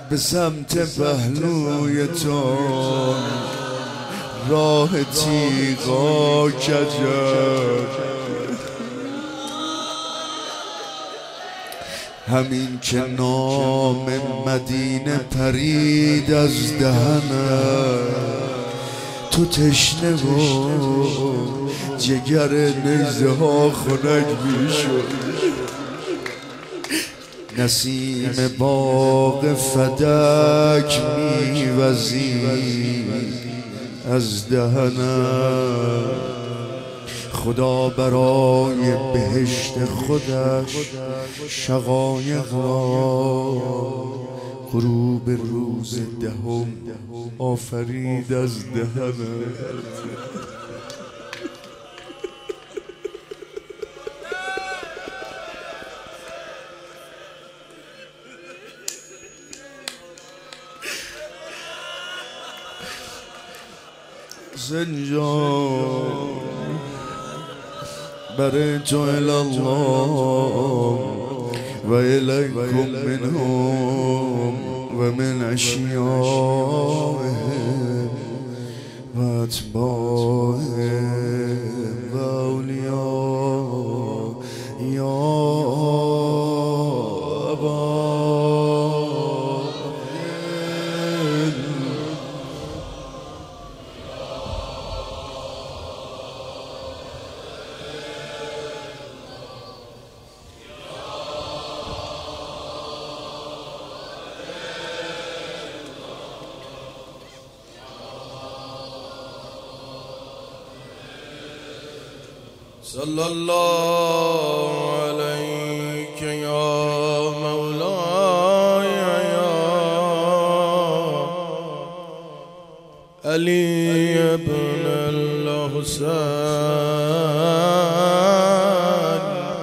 به سمت پهلوی تو راه تیغا کجد، همین که نام مدینه پرید از دهنت، تو تشنه و جگر نیزه ها خنک میشد. نسیم باغ فدک میوزید از دهنت، خدا برای بهشت خودش شقایق را غروب روز دهم آفرید از دهنت. زنجان برای تو الله و الیکم منهم و من اشیائهم و اتباعهم و اولیاء یا ابا. صلی الله علیک یا مولای یا علی ابن الحسین.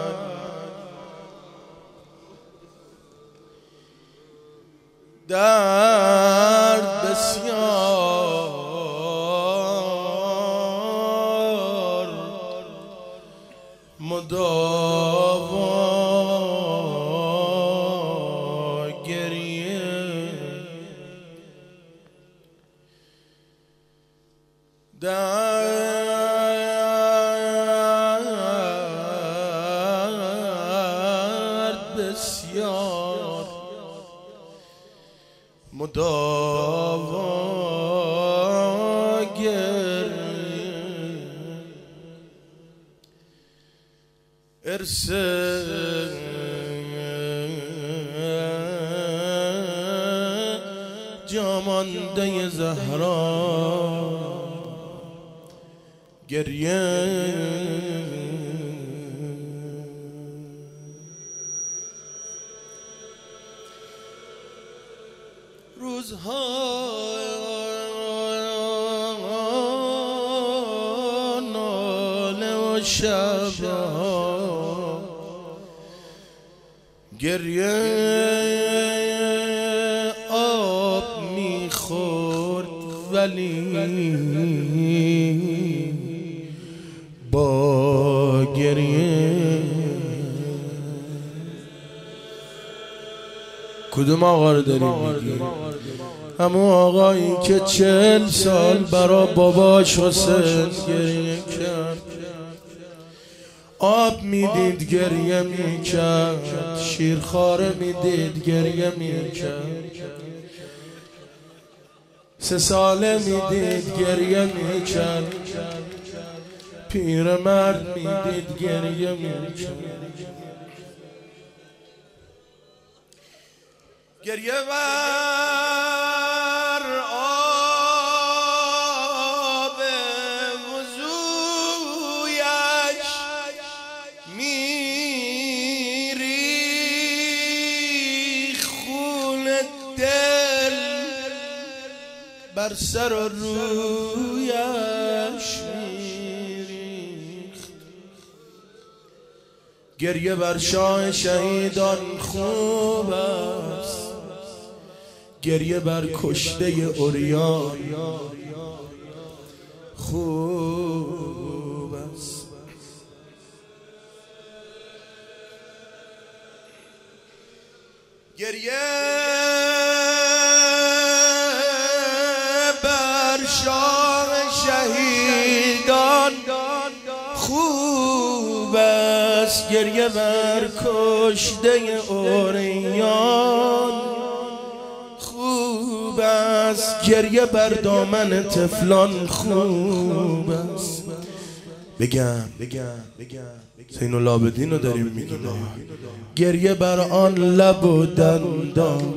درد بسیار مداوا گریه، درد بسیار مداوا گریه، ارث جامانده زهرا گریه، روزها ناله و شبها گریه، آب میخورد ولی با گریه. کدوم آقا رو داری میگی؟ همون آقایی که 40 سال برا باباش حسین گریه کرد، آب میدید گریه میکرد، شیرخواره میدید گریه میکرد، 3 ساله میدید گریه میکرد، پیرمرد میدید گریه میکرد. گریه بر آب وضویش میریخت، خون دل بر سر و رویش میریخت. گریه بر شاه شهیدان خوب است، گریه بر کشته اوریان خوب است. گریه شاه شهیدان خوب است گریه بر کشته اوریان خوب است گریه بر دامن طفلان خوب است بگم زین العابدین رو داریم میگیم گریه بر آن لب و دندان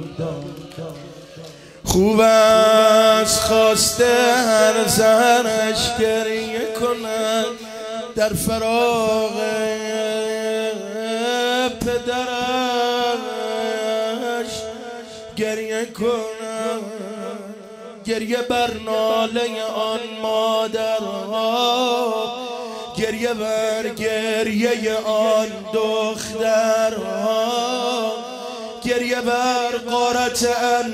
خوب است خواسته هر سحرش گریه کند در فراق پدرش گریه کند گریه بر ناله آن مادرها گریه بر گریه آن دخترها گریه بر غارت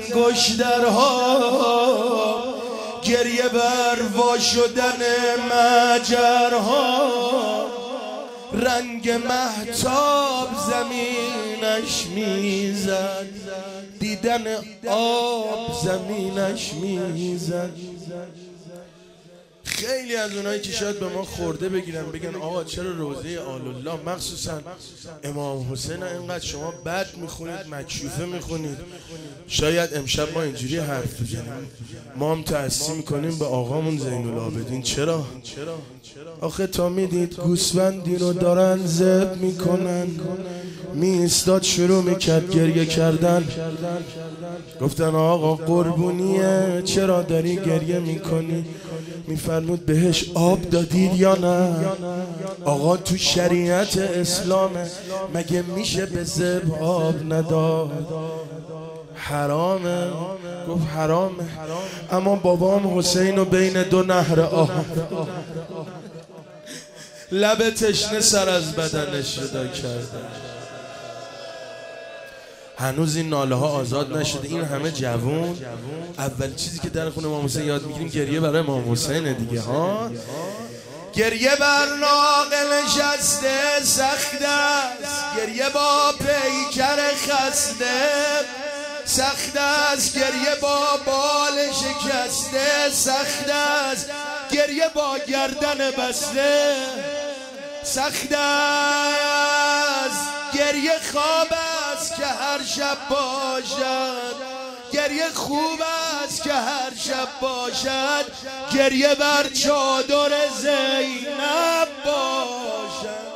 انگشترها گریه بر وا شدن مجرها رنگ مهتاب زمینش میزد دیدن آب زمینش میزد خیلی از اونایی که شاید به ما خورده بگیرن بگن آقا چرا روضه آل الله مخصوصا امام حسین اینقدر شما بد میخونید مکشوفه میخونید شاید امشب ما اینجوری حرف بزنیم ما هم تأسیس میکنیم به آقامون زین العابدین چرا؟ آخه تا میدید گوسفندی رو دارن ذبح میکنن میستاد شروع میکرد گریه کردن گفتن آقا قربونیه چرا داری گریه میکنی میفرمود بهش آب دادید یا نه آقا تو شریعت اسلامه مگه میشه به ذبح آب نداد حرامه گفت حرامه اما بابام حسین رو بین دو نهر آب لب تشنه سر از بدنش جدا کرده هنوز این ناله ها آزاد نشده این همه جوون اول چیزی که در خونه امام حسین یاد میگیریم گریه برای امام حسین دیگه ها گریه بر ناقل نشسته سخت است گریه با پیکر خسته سخت است گریه با بال شکسته سخت است گریه با گردن بسته سخت است گریه خواب است که هر شب باشد گریه خوب است که هر شب باشد گریه بر چادر زینب باشد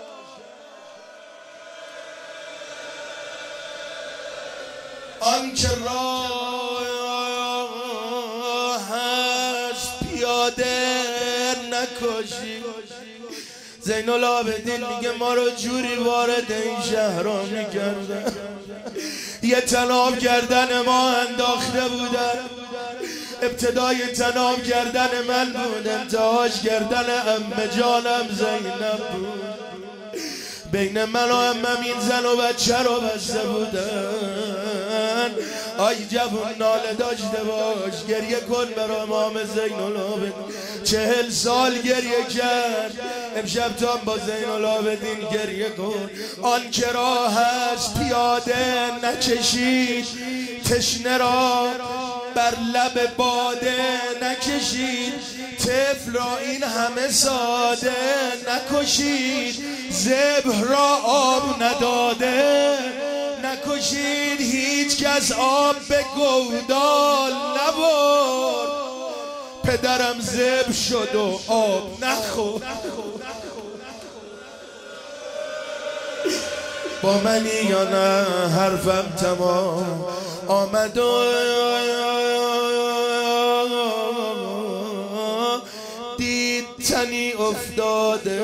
آنچه راه هست پیاده نکشی زین العابدین میگه ما رو جوری وارد این شهرها میکردن یه طناب گردن ما انداخته بودن ابتدای طناب گردن من بود انتهاش گردن عمه جانم زینب بود بین من و عمم این زن و بچه رو بسته بودن آی جوون ناله داشته باش گریه کن برای امام زین العابدین 40 سال گریه کرد امشب تو هم با زین العابدین گریه کن آن که راه هست پیاده نکشید تشنه را بر لب باده نکشید طفل را این همه ساده نکشید ذبح را آب نداده نکشید هیچ کس آب به گودال نبرد پدرم ذبح شد و آب نخورد با منی یا نه حرفم تمام آمد و دید تنی افتاده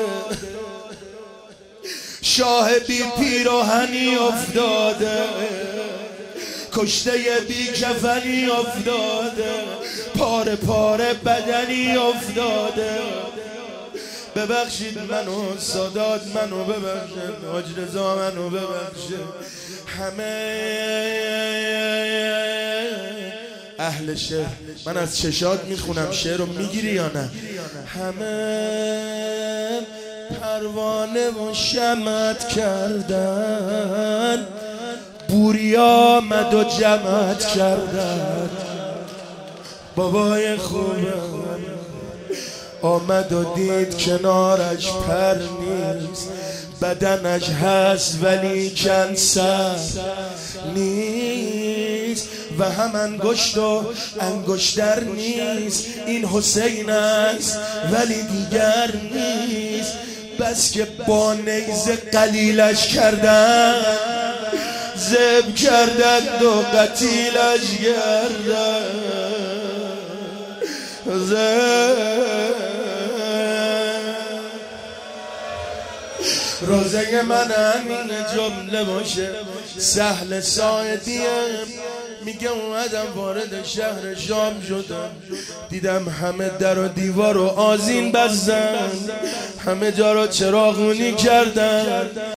شاه بی پیراهنی افتاده کشته بی کفنی افتاده پاره پاره بدنی افتاده ببخشید منو سادات منو ببخشید حاج رضا منو ببخشید همه اهل شعر من از چشات میخونم شعر رو میگیری یا نه همه پروانه و شمعت کردن بوری آمد و جمعت کردن بابای خوبه آمد و دید کنارش پر نیست، بدنش هست ولی کنسر نیست و هم انگشت و انگشتر نیست. این حسین است ولی دیگر نیست، بس که با نیزه قلیلش کردن، ذبح کردند و قتیلش کردن. روزه من همین جمله باشه. سهل ساعدیه میگه اومدم وارد شهر شام شدم، دیدم همه در و دیوار و آذین بستن، همه جا رو چراغونی کردن.